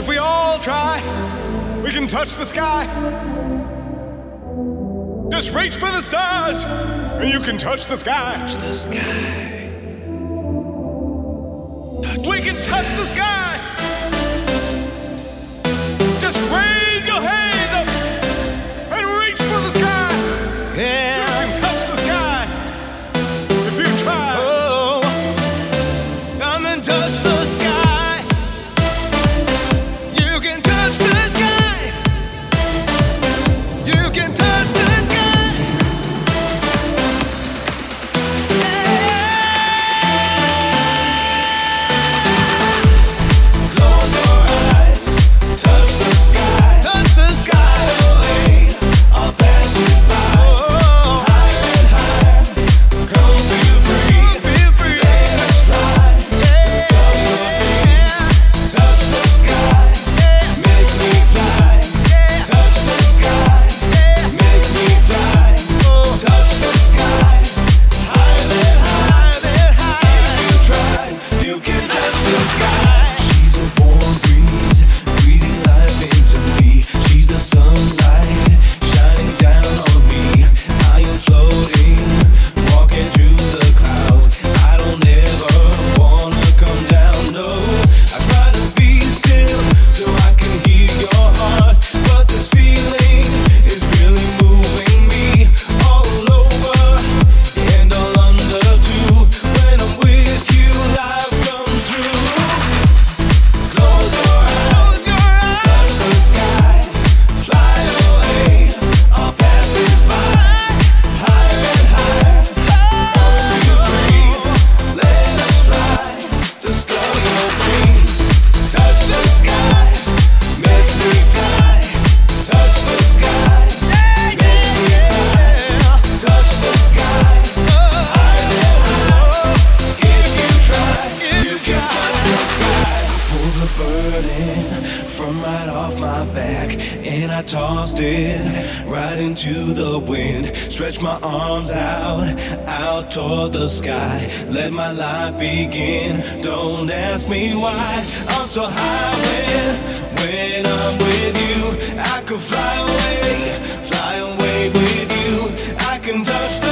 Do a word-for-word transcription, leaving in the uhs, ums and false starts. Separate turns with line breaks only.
If we all try, we can touch the sky. Just reach for the stars, and you can touch the sky.
Touch the sky. Touch
we can touch the sky. Just raise your hands up and reach for the sky. Yeah. You can touch the sky if you try. Oh, come and touch the sky. You can touch the sky. You can touch the sky. Yeah. Close your eyes. Touch the sky. Touch the sky. Away. All passes by. Oh. Higher and higher. Come feel free. Feel free. Let us fly. Yeah. Touch the sky. Yeah. Make me fly. Yeah. Touch the sky. Yeah. Make me fly. Oh. Touch the sky. Higher than higher than high. If you try, you can touch the sky. She's a warm breeze, breathing life into me. She's the sunlight shining down on me. I am floating, walking through the clouds. I don't ever wanna come down, no. I try to be still so I can hear your heart, but this feeling is really moving me all over and all under too. When I'm with you, life comes through. Close your eyes, touch the sky, fly away, all passes by, higher and higher, feel free, let us fly, discover your dreams, touch the sky, make me fly, touch the sky, make me fly, touch the sky, higher and higher, if you try, you can touch the sky. Pull the burden from right off my back, and I tossed it right into the wind. Stretch my arms out, out toward the sky. Let my life begin. Don't ask me why I'm so high when, when I'm with you. I could fly away, fly away with you. I can touch